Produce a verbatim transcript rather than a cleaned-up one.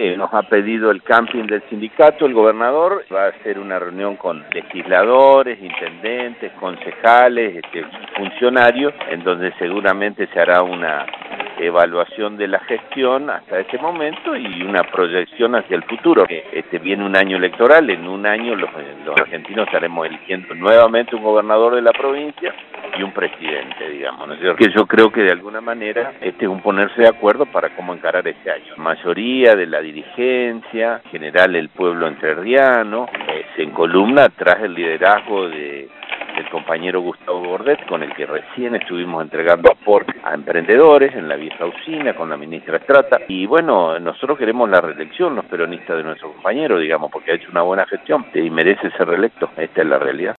eh, nos ha pedido el camping del sindicato, el gobernador va a hacer una reunión con legisladores, intendentes, concejales, este, funcionarios, en donde seguramente se hará una evaluación de la gestión hasta ese momento y una proyección hacia el futuro. Este viene un año electoral, en un año los, los argentinos estaremos eligiendo nuevamente un gobernador de la provincia y un presidente, digamos, ¿no es cierto? Que yo creo que de alguna manera este es un ponerse de acuerdo para cómo encarar este año. La mayoría de la dirigencia, en general el pueblo entrerriano, eh, se encolumna tras el liderazgo de del compañero Gustavo Bordet, con el que recién estuvimos entregando aportes a emprendedores en la vieja usina con la ministra Estrata. Y bueno, nosotros queremos la reelección, los peronistas de nuestro compañero, digamos, porque ha hecho una buena gestión y merece ser reelecto. Esta es la realidad.